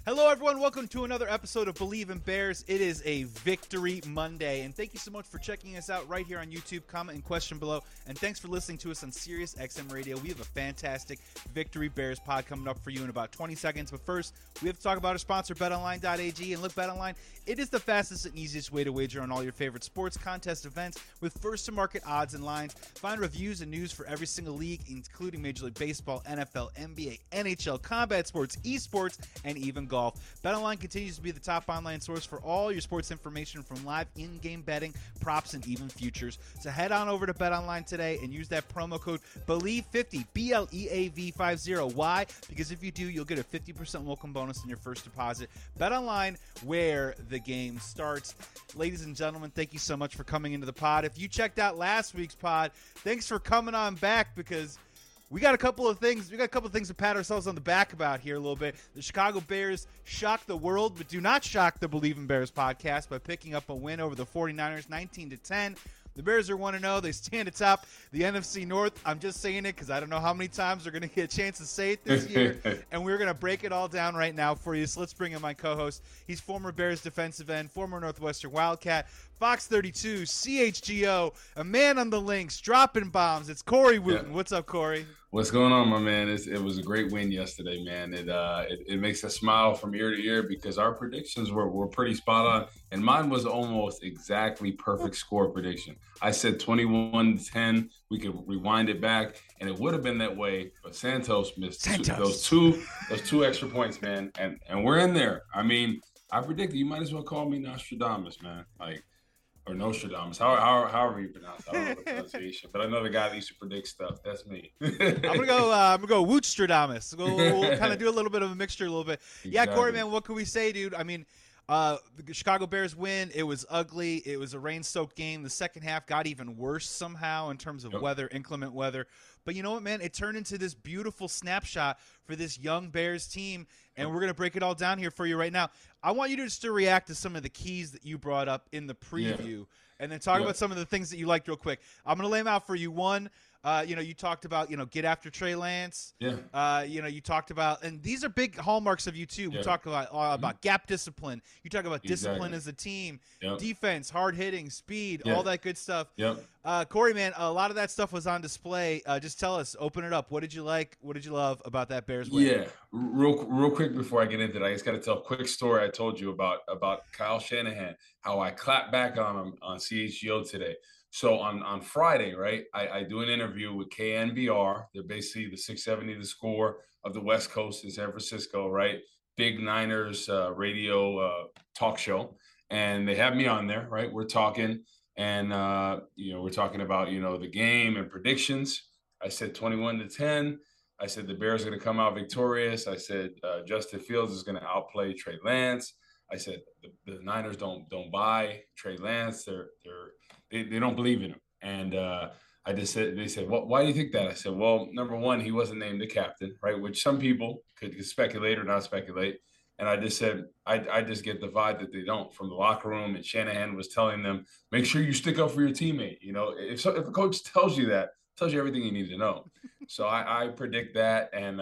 Hello, everyone. Welcome to another episode of Believe in Bears. It is a Victory Monday, and thank you so much for checking us out right here on YouTube. Comment and question below, and thanks for listening to us on Sirius XM Radio. We have a fantastic Victory Bears pod coming up for you in about 20 seconds, but first, we have to talk about our sponsor, BetOnline.ag, and look, BetOnline, it is the fastest and easiest way to wager on all your favorite sports, contest events with first-to-market odds and lines. Find reviews and news for every single league, including Major League Baseball, NFL, NBA, NHL, combat sports, esports, and even golf. BetOnline continues to be the top online source for all your sports information, from live in-game betting, props, and even futures. So head on over to BetOnline today and use that promo code BELIEVE50, BLEAV50. Why? Because if you do, you'll get a 50% welcome bonus on your first deposit. BetOnline, where the game starts. Ladies and gentlemen, thank you so much for coming into the pod. If you checked out last week's pod, thanks for coming on back, because we got a couple of things to pat ourselves on the back about here a little bit. The Chicago Bears shocked the world, but do not shock the Believe in Bears podcast by picking up a win over the 49ers, 19-10. The Bears are 1-0. They stand atop the NFC North. I'm just saying it because I don't know how many times they're going to get a chance to say it this year. And we're going to break it all down right now for you. So let's bring in my co-host. He's former Bears defensive end, former Northwestern Wildcat, Fox 32, CHGO, a man on the links, dropping bombs. It's Corey Wooten. Yeah. What's up, Corey? What's going on, my man? It was a great win yesterday, man. It makes us smile from ear to ear because our predictions were pretty spot on, and mine was almost exactly perfect score prediction. I said 21-10. We could rewind it back, and it would have been that way, but Santos missed those two extra points, man, and we're in there. I mean, I predicted you might as well call me Nostradamus, man. Or Nostradamus, however you pronounce it. I don't know the pronunciation, but I know the guy that used to predict stuff. That's me. I'm gonna go Wootstradamus. We'll kind of do a little bit of a mixture, a little bit. Exactly. Yeah, Corey, man, what can we say, dude? I mean, the Chicago Bears win. It was ugly. It was a rain-soaked game. The second half got even worse somehow in terms of weather, inclement weather. But you know what, man? It turned into this beautiful snapshot for this young Bears team, and we're going to break it all down here for you right now. I want you to just to react to some of the keys that you brought up in the preview, and then talk about some of the things that you liked real quick. I'm going to lay them out for you. One, you talked about, get after Trey Lance. Yeah. You talked about, and these are big hallmarks of you too. We talked about gap discipline. You talk about discipline as a team, defense, hard hitting, speed, all that good stuff. Yep. Corey, man, a lot of that stuff was on display. Just tell us, open it up. What did you like? What did you love about that Bears win? Yeah, real quick before I get into that, I just got to tell a quick story I told you about Kyle Shanahan, how I clapped back on him on CHGO today. So on Friday, right, I do an interview with KNBR. They're basically the 670 The Score of the West Coast in San Francisco, right? Big Niners radio talk show. And they have me on there, right? We're talking, and, we're talking about, the game and predictions. I said 21-10. I said the Bears are going to come out victorious. I said Justin Fields is going to outplay Trey Lance. I said the Niners don't buy Trey Lance. They don't believe in him. And they said, well, why do you think that? I said, well, number one, he wasn't named the captain, right? Which some people could speculate or not speculate. And I just said, I just get the vibe that they don't from the locker room. And Shanahan was telling them, make sure you stick up for your teammate. If a coach tells you that, tells you everything you need to know. So I predict that. And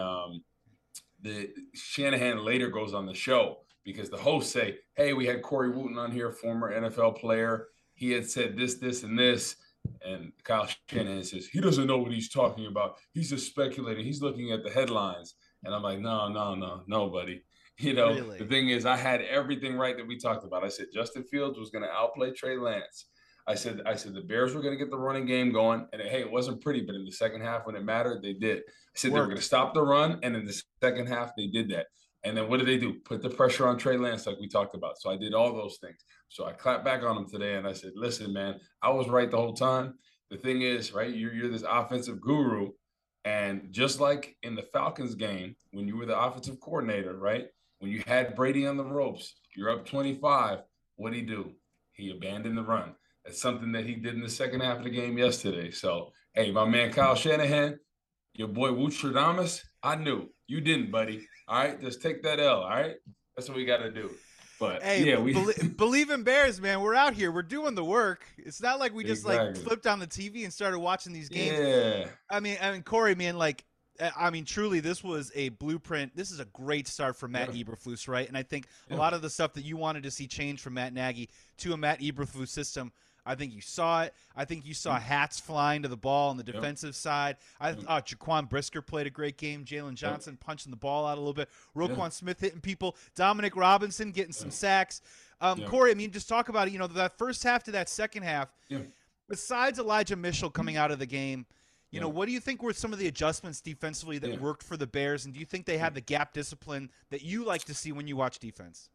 the Shanahan later goes on the show because the hosts say, hey, we had Corey Wooten on here, former NFL player. He had said this, and this. And Kyle Shanahan says, he doesn't know what he's talking about. He's just speculating. He's looking at the headlines. And I'm like, no, buddy. Really? The thing is, I had everything right that we talked about. I said Justin Fields was going to outplay Trey Lance. I said the Bears were going to get the running game going. And, hey, it wasn't pretty, but in the second half when it mattered, they did. I said they were going to stop the run, and in the second half, they did that. And then what did they do? Put the pressure on Trey Lance like we talked about. So I did all those things. So I clapped back on him today, and I said, listen, man, I was right the whole time. The thing is, right, you're this offensive guru. And just like in the Falcons game, when you were the offensive coordinator, right, when you had Brady on the ropes, you're up 25, what'd he do? He abandoned the run. That's something that he did in the second half of the game yesterday. So, hey, my man Kyle Shanahan, your boy Wootstradamus, I knew. You didn't, buddy. All right? Just take that L, all right? That's what we got to do. But, hey, yeah, believe in Bears, man. We're out here. We're doing the work. It's not like we just, flipped on the TV and started watching these games. Yeah. I mean, Corey, man, I mean, truly, this was a blueprint. This is a great start for Matt Yeah, Eberflus, right? And I think a yeah, lot of the stuff that you wanted to see change from Matt Nagy to a Matt Eberflus system, I think you saw it. I think you saw mm, hats flying to the ball on the yep, defensive side. I yep, thought Jaquan Brisker played a great game. Jalen yep, Johnson punching the ball out a little bit. yeah, Roquan Smith hitting people. Dominic Robinson getting some yeah, sacks. yeah, Corey, I mean, just talk about it. That first half to that second half, yeah, besides Elijah Mitchell coming out of the game, yeah, what do you think were some of the adjustments defensively that yeah. worked for the Bears? And do you think they had the gap discipline that you like to see when you watch defense?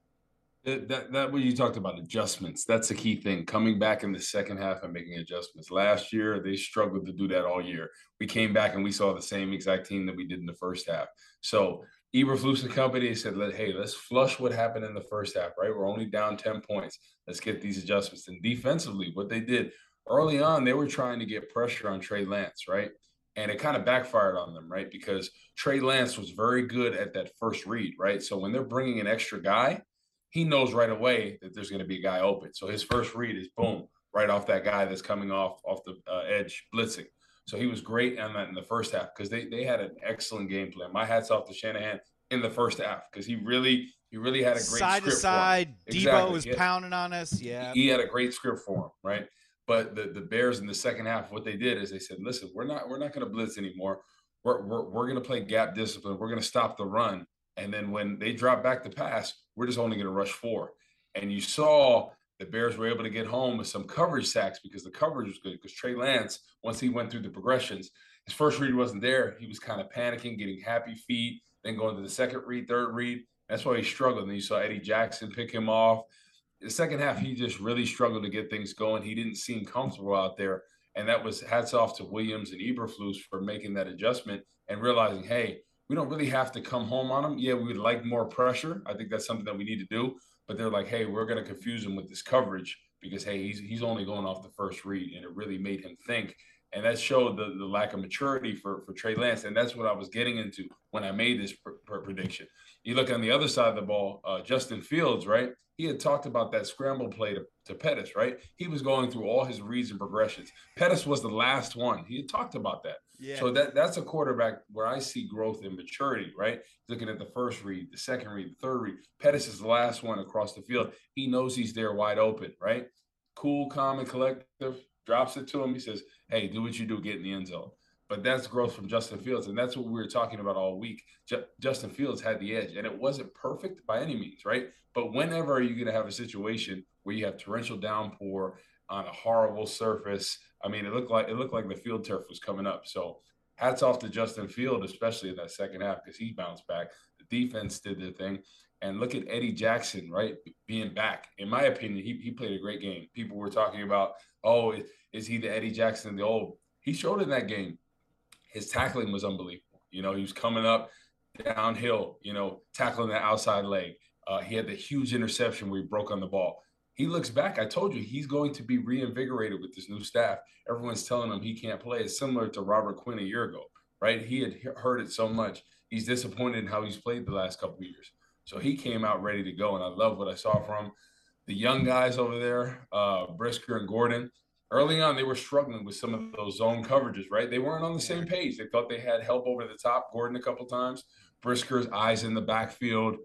That what you talked about, adjustments. That's the key thing. Coming back in the second half and making adjustments. Last year, they struggled to do that all year. We came back and we saw the same exact team that we did in the first half. So Eberflus and company said, hey, let's flush what happened in the first half, right? We're only down 10 points. Let's get these adjustments. And defensively, what they did early on, they were trying to get pressure on Trey Lance, right? And it kind of backfired on them, right? Because Trey Lance was very good at that first read, right? So when they're bringing an extra guy, he knows right away that there's going to be a guy open. So his first read is boom, right off that guy that's coming off the edge blitzing. So he was great on that in the first half because they had an excellent game plan. My hat's off to Shanahan in the first half because he really had a great Side to script for him. side, Debo Exactly. was pounding on us. Yeah. He had a great script for him, right? But the Bears in the second half, what they did is they said, listen, we're not going to blitz anymore. We're going to play gap discipline. We're going to stop the run. And then when they drop back the pass, we're just only going to rush 4. And you saw the Bears were able to get home with some coverage sacks because the coverage was good. Because Trey Lance, once he went through the progressions, his first read wasn't there. He was kind of panicking, getting happy feet, then going to the second read, third read. That's why he struggled. And you saw Eddie Jackson pick him off. The second half, he just really struggled to get things going. He didn't seem comfortable out there. And that was hats off to Williams and Eberflus for making that adjustment and realizing, hey, we don't really have to come home on him. Yeah, we would like more pressure. I think that's something that we need to do. But they're like, hey, we're going to confuse him with this coverage because, hey, he's only going off the first read. And it really made him think. And that showed the lack of maturity for Trey Lance. And that's what I was getting into when I made this prediction. You look on the other side of the ball, Justin Fields, right? He had talked about that scramble play to Pettis, right? He was going through all his reads and progressions. Pettis was the last one. He had talked about that. Yeah. So that's a quarterback where I see growth and maturity, right? Looking at the first read, the second read, the third read. Pettis is the last one across the field. He knows he's there wide open, right? Cool, calm, and collective. Drops it to him. He says, hey, do what you do, get in the end zone. But that's growth from Justin Fields. And that's what we were talking about all week. Justin Fields had the edge. And it wasn't perfect by any means, right? But whenever are you going to have a situation where you have torrential downpour on a horrible surface? I mean, it looked like the field turf was coming up. So hats off to Justin Fields, especially in that second half, because he bounced back. The defense did their thing. And look at Eddie Jackson, right, being back. In my opinion, he played a great game. People were talking about, oh, is he the Eddie Jackson of the old? He showed in that game. His tackling was unbelievable. He was coming up downhill, tackling the outside leg. He had the huge interception where he broke on the ball. He looks back. I told you he's going to be reinvigorated with this new staff. Everyone's telling him he can't play. It's similar to Robert Quinn a year ago, right? He had heard it so much. He's disappointed in how he's played the last couple of years. So he came out ready to go, and I love what I saw from him. The young guys over there, Brisker and Gordon, early on, they were struggling with some of those zone coverages, right? They weren't on the same page. They thought they had help over the top. Gordon a couple times. Brisker's eyes in the backfield.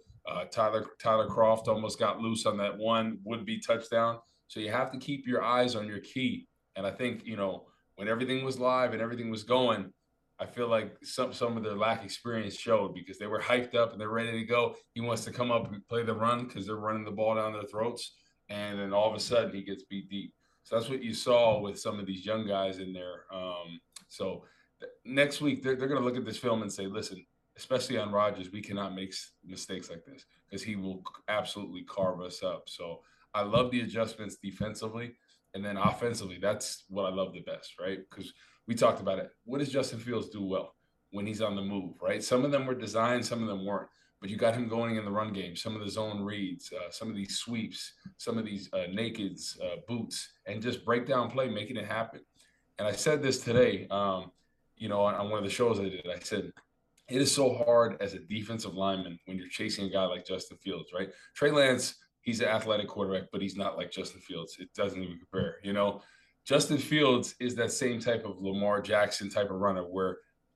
Tyler Croft almost got loose on that one would-be touchdown. So you have to keep your eyes on your key. And I think, when everything was live and everything was going, I feel like some of their lack of experience showed because they were hyped up and they're ready to go. He wants to come up and play the run because they're running the ball down their throats. And then all of a sudden he gets beat deep. So that's what you saw with some of these young guys in there. So next week, they're going to look at this film and say, listen, especially on Rodgers, we cannot make mistakes like this because he will absolutely carve us up. So I love the adjustments defensively. And then offensively, that's what I love the best, right? Because we talked about it. What does Justin Fields do well when he's on the move, right? Some of them were designed, some of them weren't. But you got him going in the run game, some of the zone reads, some of these sweeps, some of these nakeds, boots, and just break down play, making it happen. And I said this today, on one of the shows I did. I said, it is so hard as a defensive lineman when you're chasing a guy like Justin Fields, right? Trey Lance, he's an athletic quarterback, but he's not like Justin Fields. It doesn't even compare, Justin Fields is that same type of Lamar Jackson type of runner where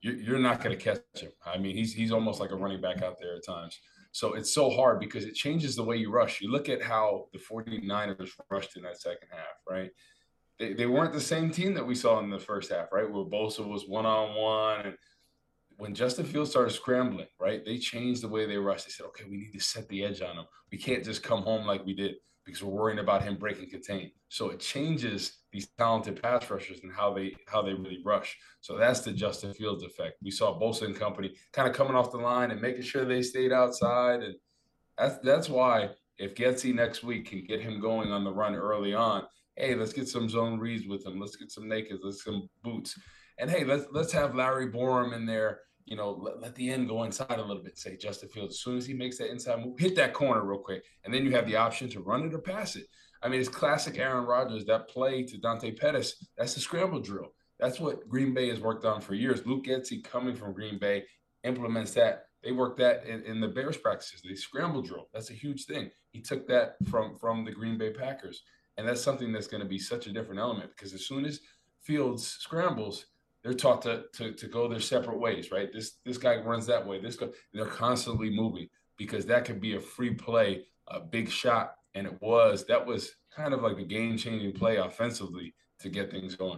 you're not going to catch him. I mean, he's almost like a running back out there at times. So it's so hard because it changes the way you rush. You look at how the 49ers rushed in that second half, right? They weren't the same team that we saw in the first half, right? Where Bosa was one-on-one. And when Justin Fields started scrambling, right, they changed the way they rushed. They said, okay, we need to set the edge on him. We can't just come home like we did because we're worrying about him breaking contain. So it changes these talented pass rushers and how they really rush. So that's the Justin Fields effect. We saw Bosa and company kind of coming off the line and making sure they stayed outside. And that's why if Getsy next week can get him going on the run early on, hey, let's get some zone reads with him. Let's get some nakeds. Let's get some boots. And hey, let's have Larry Borum in there. You know, let the end go inside a little bit. Say Justin Fields, as soon as he makes that inside move, hit that corner real quick, and then you have the option to run it or pass it. I mean, it's classic Aaron Rodgers, that play to Dante Pettis. That's the scramble drill. That's what Green Bay has worked on for years. Luke Getsy, coming from Green Bay, implements that. They work that in the Bears practices. They scramble drill. That's a huge thing. He took that from the Green Bay Packers, and that's something that's going to be such a different element because as soon as Fields scrambles, they're taught to go their separate ways, right? This guy runs that way. They're constantly moving because that could be a free play, a big shot, and that was kind of like a game-changing play offensively to get things going.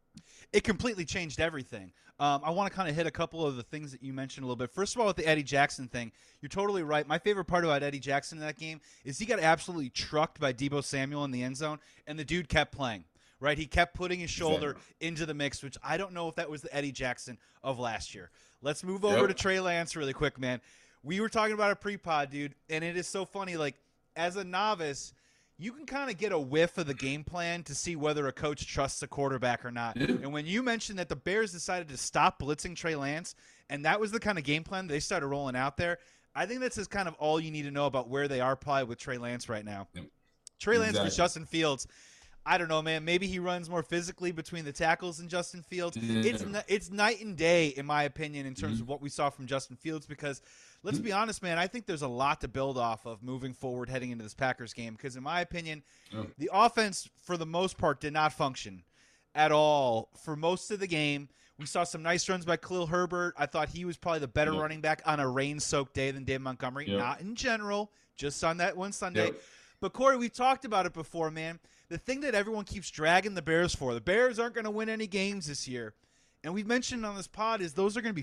It completely changed everything. I want to kind of hit a couple of the things that you mentioned a little bit. First of all, with the Eddie Jackson thing, you're totally right. My favorite part about Eddie Jackson in that game is he got absolutely trucked by Deebo Samuel in the end zone, and the dude kept playing. Right, he kept putting his shoulder into the mix, which I don't know if that was the Eddie Jackson of last year. Let's move over to Trey Lance really quick, man. We were talking about a pre-pod, dude, and it is so funny. Like, as a novice, you can kind of get a whiff of the game plan to see whether a coach trusts a quarterback or not. And when you mentioned that the Bears decided to stop blitzing Trey Lance, and that was the kind of game plan they started rolling out there, I think that's just kind of all you need to know about where they are probably with Trey Lance right now. Trey Lance versus Justin Fields. I don't know, man. Maybe he runs more physically between the tackles than Justin Fields. It's night and day, in my opinion, in terms of what we saw from Justin Fields. Because let's be honest, man, I think there's a lot to build off of moving forward heading into this Packers game. Because in my opinion, the offense, for the most part, did not function at all for most of the game. We saw some nice runs by Khalil Herbert. I thought he was probably the better running back on a rain-soaked day than Dave Montgomery. Not in general, just on that one Sunday. But, Corey, we've talked about it before, man. The thing that everyone keeps dragging the Bears for, the Bears aren't going to win any games this year. And we've mentioned on this pod is there's going to be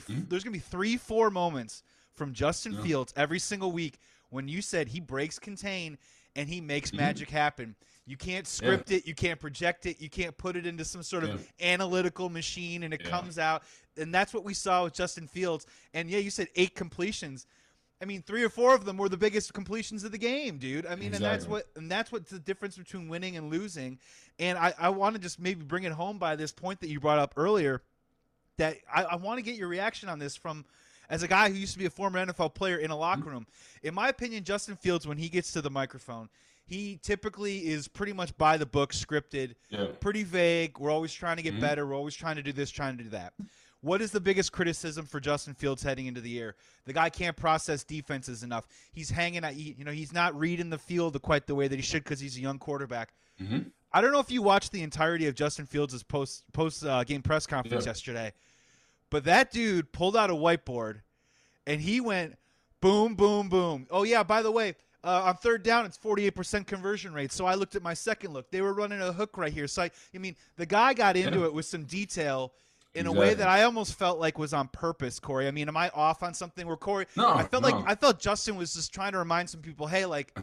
3-4 moments from Justin Fields every single week when you said he breaks contain and he makes magic happen. You can't script it. You can't project it. You can't put it into some sort of analytical machine and it comes out. And that's what we saw with Justin Fields. And, you said 8 completions. I mean, 3 or 4 of them were the biggest completions of the game, dude. I mean, exactly. and that's what's the difference between winning and losing. And I want to just maybe bring it home by this point that you brought up earlier, that I want to get your reaction on this from as a guy who used to be a former NFL player in a locker room. In my opinion, Justin Fields, when he gets to the microphone, he typically is pretty much by the book, scripted, pretty vague. We're always trying to get better. We're always trying to do this, trying to do that. What is the biggest criticism for Justin Fields heading into the year? The guy can't process defenses enough. He's hanging out. He's not reading the field quite the way that he should because he's a young quarterback. I don't know if you watched the entirety of Justin Fields' post game press conference yesterday, but that dude pulled out a whiteboard and he went boom, boom, boom. Oh, yeah, by the way, on third down, it's 48% conversion rate. So I looked at my second look. They were running a hook right here. So, the guy got into it with some detail in a way that I almost felt like was on purpose, Corey. I mean, am I off on something where Corey? No, I felt Justin was just trying to remind some people, hey, like,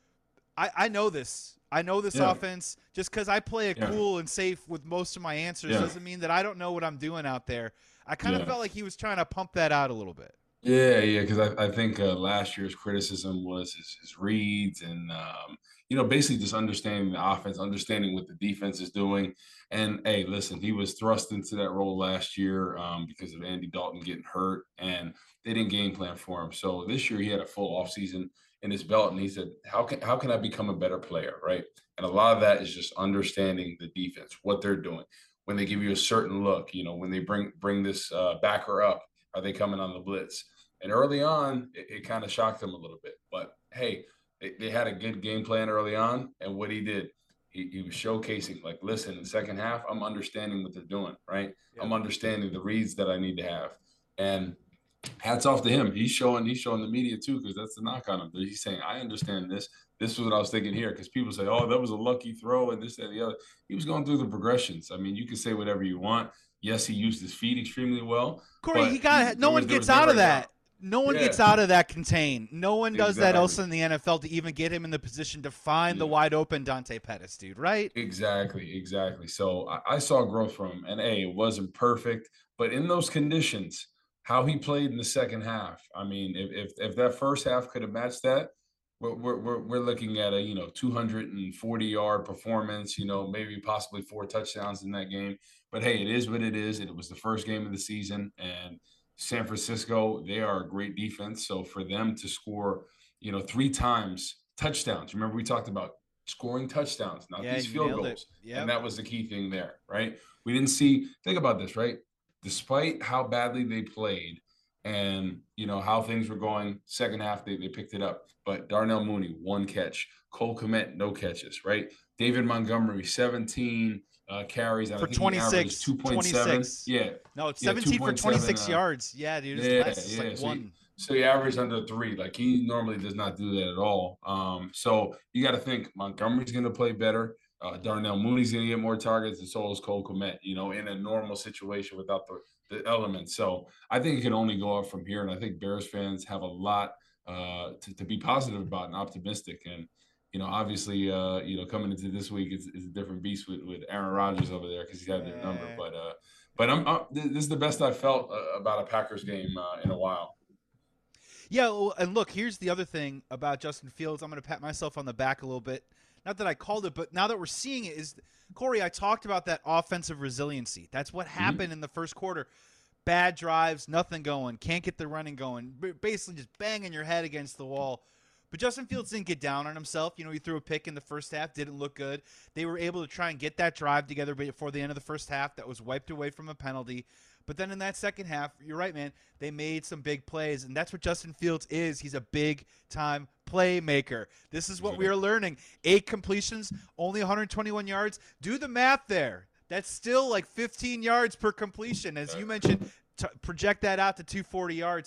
I know this. I know this offense. Just because I play it cool and safe with most of my answers doesn't mean that I don't know what I'm doing out there. I kind of felt like he was trying to pump that out a little bit. Yeah, because I think last year's criticism was his reads and, basically just understanding the offense, understanding what the defense is doing. And, hey, listen, he was thrust into that role last year because of Andy Dalton getting hurt, and they didn't game plan for him. So this year he had a full offseason in his belt, and he said, how can I become a better player, right? And a lot of that is just understanding the defense, what they're doing. When they give you a certain look, when they bring this backer up, are they coming on the blitz? And early on, it kind of shocked them a little bit. But, hey, they had a good game plan early on. And what he did, he was showcasing, listen, in the second half, I'm understanding what they're doing, right? Yeah. I'm understanding the reads that I need to have. And hats off to him. He's showing the media too, because that's the knock on him. He's saying, I understand this. This was what I was thinking here. Because people say, oh, that was a lucky throw and this, that, and the other. He was going through the progressions. I mean, you can say whatever you want. Yes, he used his feet extremely well, Corey, but no one there gets was out never of a doubt. that. No one Yeah, gets out of that contain. No one does that else exactly. in the NFL to even get him in the position to find the Yeah. wide open Dante Pettis, dude, right? Exactly. So I saw growth from him, and it wasn't perfect, but in those conditions, how he played in the second half. I mean, if that first half could have matched that, we're looking at a 240-yard performance. Maybe possibly 4 touchdowns in that game. But hey, it is what it is. It was the first game of the season, and San Francisco, they are a great defense. So for them to score, 3 times touchdowns. Remember we talked about scoring touchdowns, not Yeah, these you field nailed it. goals. And Yep. that was the key thing there, right? We didn't think about this, right? Despite how badly they played and, how things were going, second half, they picked it up. But Darnell Mooney, 1 catch. Cole Kmet, no catches, right? David Montgomery, 17 carries, and I For think he averaged 26, 2.7. 26. Yeah, No, it's yeah, 17 for 2.7. 26 yards. Yeah, dude, it's Yeah, less. It's like yeah. one. So he averaged under 3. Like he normally does not do that at all. So you got to think Montgomery's going to play better. Darnell Mooney's going to get more targets, and so is Cole Kmet. In a normal situation without the elements. So I think it can only go up from here, and I think Bears fans have a lot to be positive about and optimistic. And obviously, coming into this week is a different beast with Aaron Rodgers over there because he's had their number. But this is the best I've felt about a Packers game in a while. Yeah, well, and look, here's the other thing about Justin Fields. I'm going to pat myself on the back a little bit. Not that I called it, but now that we're seeing it, is Corey, I talked about that offensive resiliency. That's what Mm-hmm. happened in the first quarter. Bad drives, nothing going, can't get the running going, basically just banging your head against the wall. But Justin Fields didn't get down on himself. He threw a pick in the first half, didn't look good. They were able to try and get that drive together before the end of the first half that was wiped away from a penalty. But then in that second half, you're right, man, they made some big plays, and that's what Justin Fields is. He's a big-time playmaker. This is what we are learning. 8 completions, only 121 yards. Do the math there. That's still like 15 yards per completion. As you mentioned, project that out to 240 yards.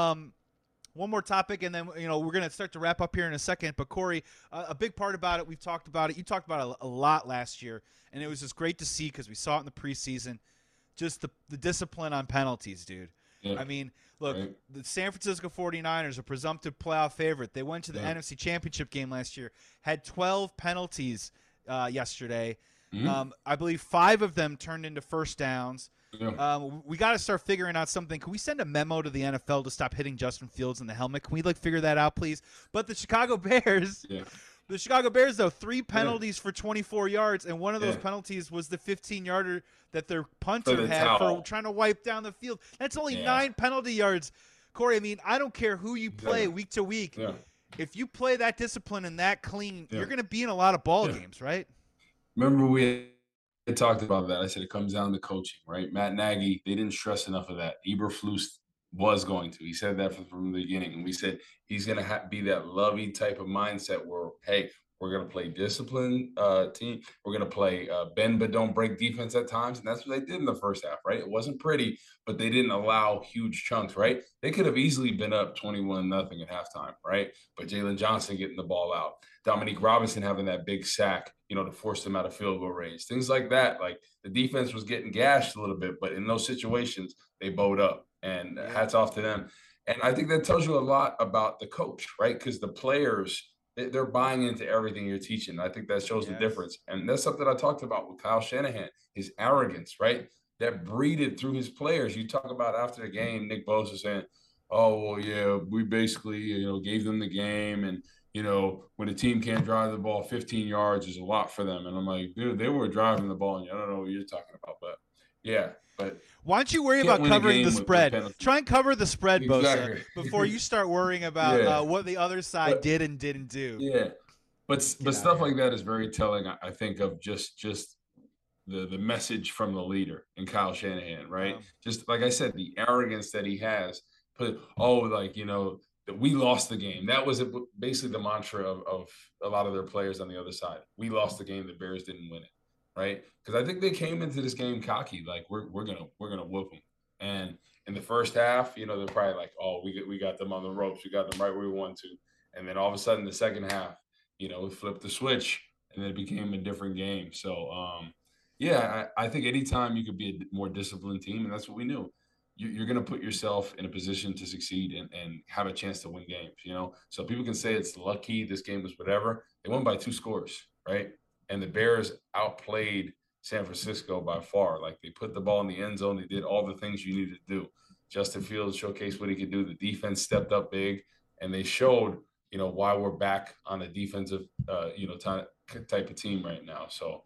One more topic, and then we're going to start to wrap up here in a second. But Corey, a big part about it, we've talked about it. You talked about it a lot last year, and it was just great to see because we saw it in the preseason. Just the discipline on penalties, dude. Yeah. I mean, look, Right. the San Francisco 49ers, a presumptive playoff favorite. They went to the Yeah. NFC Championship game last year, had 12 penalties yesterday. Mm-hmm. I believe 5 of them turned into first downs. Yeah. We got to start figuring out something. Can we send a memo to the NFL to stop hitting Justin Fields in the helmet? Can we figure that out, please? But the Chicago Bears, Yeah. the Chicago Bears, though, 3 penalties for 24 yards, and one of those Yeah. penalties was the 15-yarder that their For punter the had towel. for trying to wipe down the field. That's only Yeah. 9 penalty yards. Corey, I mean, I don't care who you play Yeah. week to week. Yeah. If you play that discipline and that clean, Yeah. you're going to be in a lot of ball Yeah. games, right? Remember we had talked about that. I said it comes down to coaching, right? Matt Nagy, they didn't stress enough of that. Eberflus was going to. He said that from the beginning. And we said he's going to be that lovey type of mindset where, hey, we're going to play disciplined team. We're going to play bend but don't break defense at times. And that's what they did in the first half, right? It wasn't pretty, but they didn't allow huge chunks, right? They could have easily been up 21-0 at halftime, right? But Jalen Johnson getting the ball out. Dominique Robinson having that big sack, to force them out of field goal range. Things like that. Like the defense was getting gashed a little bit, but in those situations, they bowed up. And hats off to them. And I think that tells you a lot about the coach, right? Because the players, they're buying into everything you're teaching. I think that shows the Yes. difference. And that's something I talked about with Kyle Shanahan, his arrogance, right? That breeded through his players. You talk about after the game, Nick Bosa saying, oh, well, yeah, we basically, gave them the game. And, when a team can't drive the ball 15 yards is a lot for them. And I'm like, dude, they were driving the ball. And I don't know what you're talking about. But, yeah, but why don't you worry can't about win a covering the game with spread? penalties. Try and cover the spread, Bosa, Exactly. before you start worrying about Yeah. what the other side But- did and didn't do. Yeah, but outta stuff here. like that is very telling. I think of just the message from the leader in Kyle Shanahan, right? Wow. Just like I said, the arrogance that he has. That we lost the game. That was basically the mantra of a lot of their players on the other side. We lost the game. The Bears didn't win it, right? Because I think they came into this game cocky, like we're gonna whoop them, and in the first half, they're probably like, oh, we got them on the ropes. We got them right where we want to. And then all of a sudden, the second half, we flipped the switch and then it became a different game. So, yeah, I think anytime you could be a more disciplined team, and that's what we knew, you're going to put yourself in a position to succeed and have a chance to win games. So people can say it's lucky, this game was whatever. They won by 2 scores, right? And the Bears outplayed San Francisco by far. Like, they put the ball in the end zone. They did all the things you needed to do. Justin Fields showcased what he could do. The defense stepped up big, and they showed, why we're back on a defensive, type of team right now. So,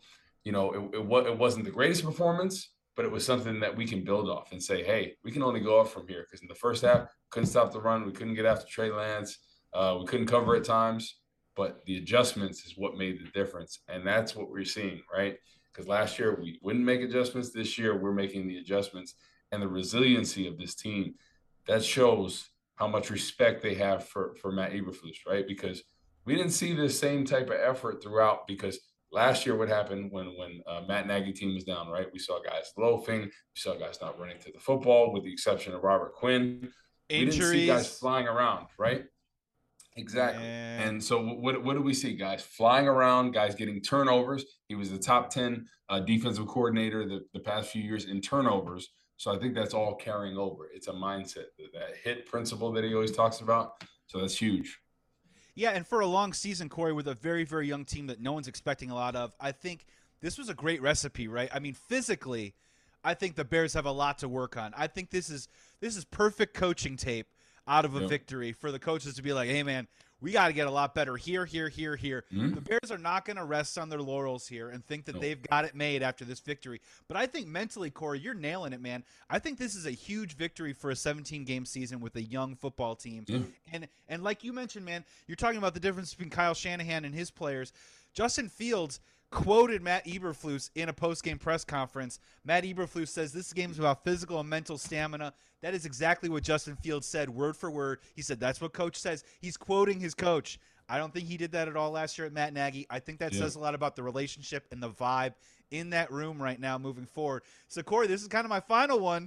it wasn't the greatest performance, but it was something that we can build off and say, hey, we can only go up from here. Because in the first half, couldn't stop the run. We couldn't get after Trey Lance. We couldn't cover at times. But the adjustments is what made the difference. And that's what we're seeing, right? Because last year we wouldn't make adjustments. This year we're making the adjustments. And the resiliency of this team, that shows how much respect they have for Matt Eberflus, right? Because we didn't see the same type of effort throughout, because last year what happened when Matt Nagy team was down, right? We saw guys loafing. We saw guys not running to the football, with the exception of Robert Quinn. We didn't see guys flying around, right? Exactly. And so what do we see? Guys flying around, guys getting turnovers. He was the top 10 defensive coordinator the past few years in turnovers. So I think that's all carrying over. It's a mindset, that hit principle that he always talks about. So that's huge. Yeah, and for a long season, Corey, with a very, very young team that no one's expecting a lot of, I think this was a great recipe, right? I mean, physically, I think the Bears have a lot to work on. I think this is perfect coaching tape out of a victory for the coaches to be like, hey, man, we got to get a lot better here, here, here, here. Mm-hmm. The Bears are not going to rest on their laurels here and think that they've got it made after this victory. But I think mentally, Corey, you're nailing it, man. I think this is a huge victory for a 17-game season with a young football team. Mm-hmm. And like you mentioned, man, you're talking about the difference between Kyle Shanahan and his players. Justin Fields quoted Matt Eberflus in a post-game press conference. Matt Eberflus says this game is about physical and mental stamina. That is exactly what Justin Fields said, word for word. He said, that's what coach says. He's quoting his coach. I don't think he did that at all last year at Matt Nagy. I think that says a lot about the relationship and the vibe in that room right now moving forward. So, Corey, this is kind of my final one.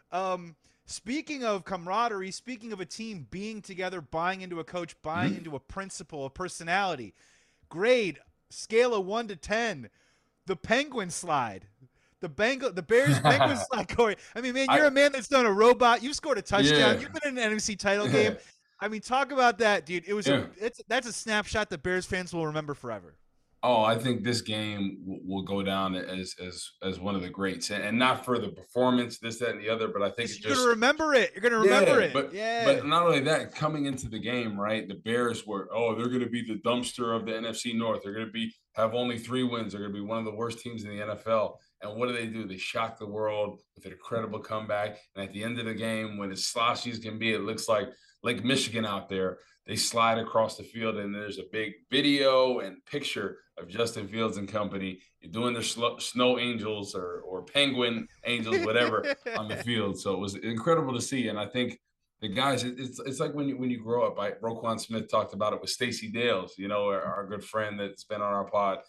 Speaking of camaraderie, speaking of a team being together, buying into a coach, buying into a principle, a personality, grade, scale of 1 to 10, the Penguin slide. The Bears Penguins slide, Corey. I mean, man, you're a man that's done a robot. You've scored a touchdown. Yeah. You've been in an NFC title game. I mean, talk about that, dude. It was that's a snapshot that Bears fans will remember forever. Oh, I think this game will go down as one of the greats, and not for the performance, this, that, and the other, but I think you're gonna remember it. You're gonna remember it. But not only that, coming into the game, right? The Bears were, they're gonna be the dumpster of the NFC North. They're gonna have only 3 wins. They're gonna be one of the worst teams in the NFL. And what do? They shock the world with an incredible comeback. And at the end of the game, when as sloshy as can be, it looks like Lake Michigan out there. They slide across the field, and there's a big video and picture of Justin Fields and company doing their snow angels or penguin angels, whatever, on the field. So it was incredible to see. And I think the guys, it's like when you grow up. Roquan Smith talked about it with Stacey Dales, our good friend that's been on our pod.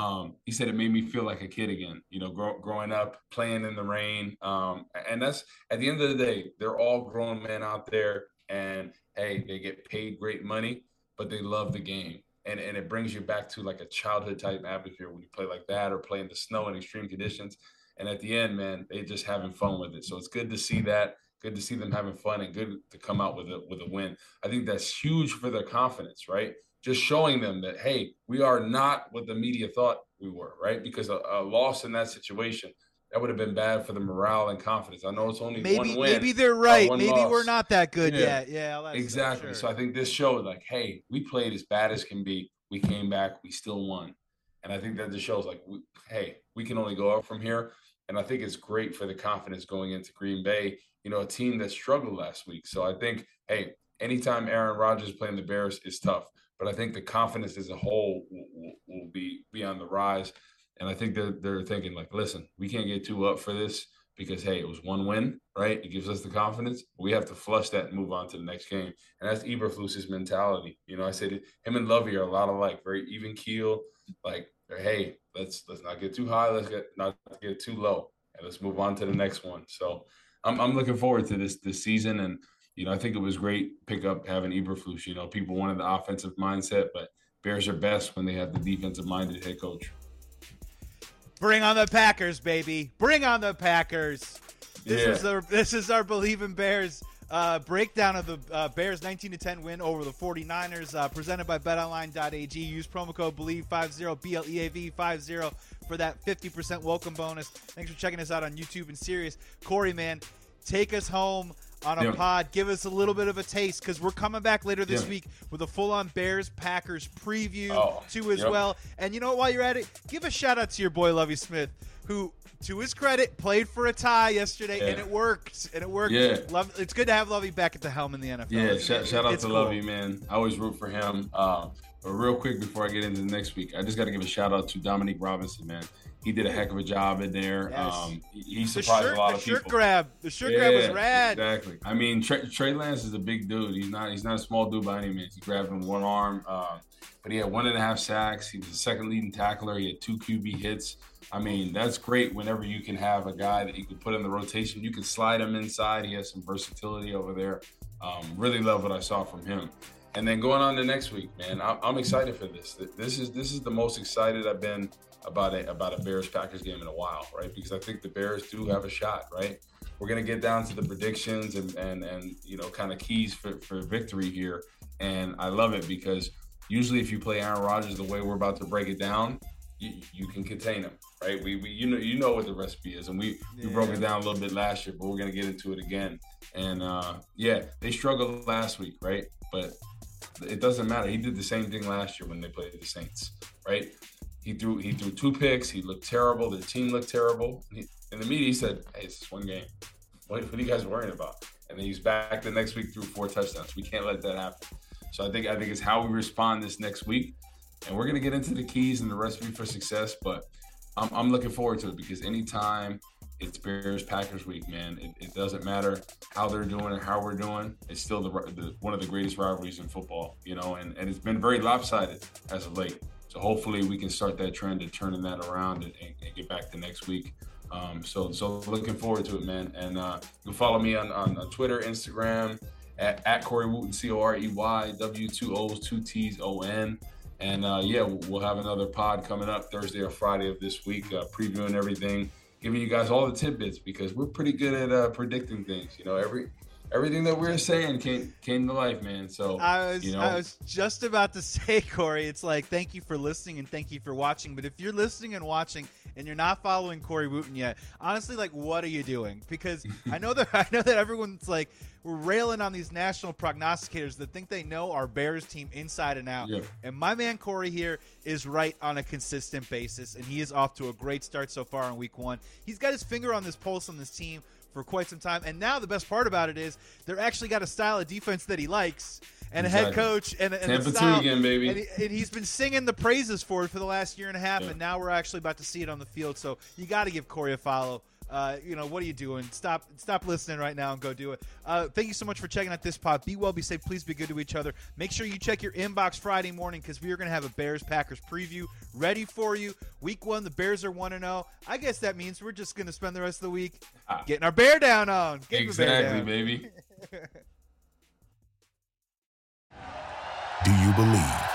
He said it made me feel like a kid again, growing up, playing in the rain. And that's, at the end of the day, they're all grown men out there, and hey, they get paid great money, but they love the game. And it brings you back to like a childhood type atmosphere when you play like that or play in the snow in extreme conditions. And at the end, man, they just having fun with it. So it's good to see that. Good to see them having fun, and good to come out with a win. I think that's huge for their confidence, right? Just showing them that, hey, we are not what the media thought we were, right? Because a loss in that situation, that would have been bad for the morale and confidence. I know it's only one win. Maybe they're right. Maybe we're not that good yet. Yeah, exactly. Sure. So I think this showed, like, hey, we played as bad as can be. We came back. We still won. And I think that just shows, like, hey, we can only go up from here. And I think it's great for the confidence going into Green Bay, a team that struggled last week. So I think, hey, anytime Aaron Rodgers playing the Bears is tough. But I think the confidence as a whole will be on the rise. And I think they're thinking, like, listen, we can't get too up for this because, hey, it was one win, right? It gives us the confidence. But we have to flush that and move on to the next game. And that's Eberflus's mentality. I said him and Lovey are a lot alike, very even keel. Like, hey, let's not get too high. Let's not get too low. And let's move on to the next one. So I'm looking forward to this season, and I think it was great pick up having Eberflus. People wanted the offensive mindset, but Bears are best when they have the defensive minded head coach. Bring on the Packers, baby! Bring on the Packers! This is our Believe in Bears breakdown of the Bears 19-10 win over the 49ers, presented by BetOnline.ag. Use promo code BLEAV50, BLEAV50 for that 50% welcome bonus. Thanks for checking us out on YouTube and Sirius. Corey, man, take us home on a pod. Give us a little bit of a taste, because we're coming back later this week with a full-on Bears-Packers preview as well. And you know what, while you're at it, give a shout-out to your boy Lovie Smith, who, to his credit, played for a tie yesterday, and it worked. Yeah. It's good to have Lovie back at the helm in the NFL. Yeah, shout out to cool. Lovie, man. I always root for him. But real quick, before I get into the next week, I just got to give a shout-out to Dominique Robinson, man. He did a heck of a job in there. Yes. He surprised a lot of people. The shirt grab was rad. Exactly. I mean, Trey Lance is a big dude. He's not a small dude by any means. He grabbed him one arm, but he had 1.5 sacks. He was the second leading tackler. He had 2 QB hits. I mean, that's great whenever you can have a guy that you can put in the rotation. You can slide him inside. He has some versatility over there. Really love what I saw from him. And then going on to next week, man, I'm excited for this. This is the most excited I've been about a Bears-Packers game in a while, right? Because I think the Bears do have a shot, right? We're going to get down to the predictions and kind of keys for victory here. And I love it because usually if you play Aaron Rodgers the way we're about to break it down, you can contain him, right? You know what the recipe is, and we broke it down a little bit last year, but we're going to get into it again. And they struggled last week, right? But it doesn't matter. He did the same thing last year when they played the Saints, right? He threw 2 picks. He looked terrible. The team looked terrible. In the media, he said, "Hey, it's just one game. What are you guys worrying about?" And then he's back the next week, threw 4 touchdowns. We can't let that happen. So I think it's how we respond this next week, and we're gonna get into the keys and the recipe for success. But I'm looking forward to it because anytime it's Bears-Packers week, man, it doesn't matter how they're doing or how we're doing. It's still one of the greatest rivalries in football, and it's been very lopsided as of late. So hopefully we can start that trend of turning that around and get back to next week. So looking forward to it, man. And you can follow me on Twitter, Instagram, at Corey Wooten, COREY, W2Os, 2TSON. And we'll have another pod coming up Thursday or Friday of this week, previewing everything, giving you guys all the tidbits because we're pretty good at predicting things. Everything that we're saying came to life, man. So I was just about to say, Corey, it's like, thank you for listening and thank you for watching. But if you're listening and watching and you're not following Corey Wooten yet, honestly, like, what are you doing? Because I know that everyone's like, we're railing on these national prognosticators that think they know our Bears team inside and out. Yeah. And my man Corey here is right on a consistent basis, and he is off to a great start so far in week 1. He's got his finger on this pulse on this team for quite some time. And now the best part about it is they're actually got a style of defense that he likes and a head coach and Tampa style. 2 again, baby. And he's been singing the praises for it for the last year and a half, and now we're actually about to see it on the field. So you got to give Corey a follow. What are you doing? Stop listening right now and go do it. Thank you so much for checking out this pod. Be well, be safe. Please be good to each other. Make sure you check your inbox Friday morning because we are going to have a Bears-Packers preview ready for you. Week 1, the Bears are 1-0. I guess that means we're just going to spend the rest of the week getting our bear down on. Exactly, baby. Do you believe?